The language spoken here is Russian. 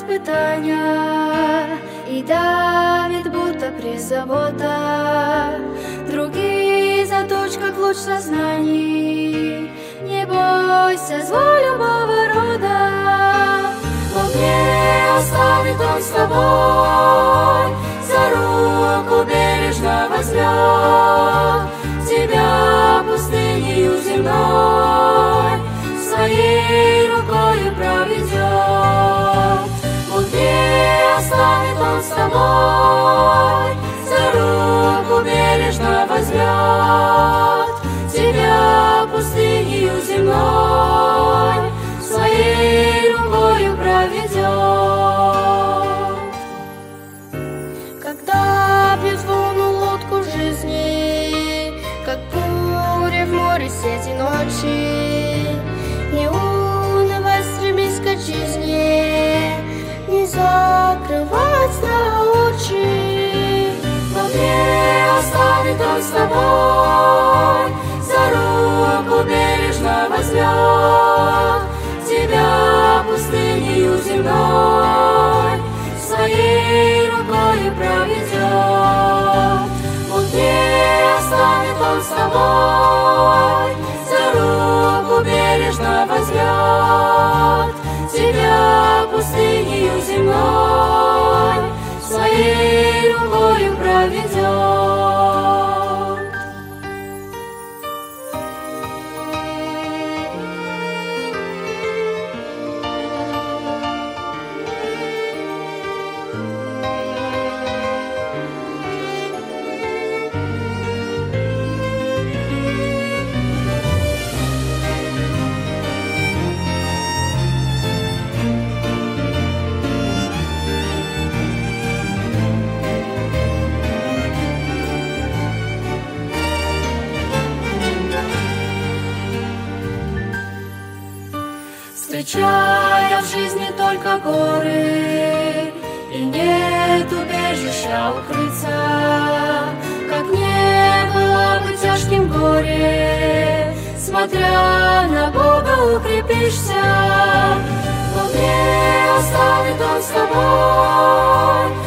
испытания, и давит, будто призабота. Другие заточь, как луч сознаний. Не бойся зла любого рода, Бог не оставит Он с тобой, за руку бережно возьмет тебя пустынею земной, своей рукою проведет. Бог не оставит Он с тобой, за руку бережно возьмет тебя пустынею земной, своей рукою проведет. Когда бьет волну лодку жизни, как буря в море среди ночи, не унывай, стремись к отчизне, не закрывай страха очи. Бог не оставит Он с тобой, за руку бережно возьмет тебя пустынею земной, своей рукою проведет. Бог не оставит Он с тобой, за руку бережно возьмет тебя пустынею земной, своей рукою проведет. Встречая в жизни только горы, и нет убежища укрыться, как не было бы тяжким горе, смотря на Бога укрепишься. Бог не оставит Он с тобой,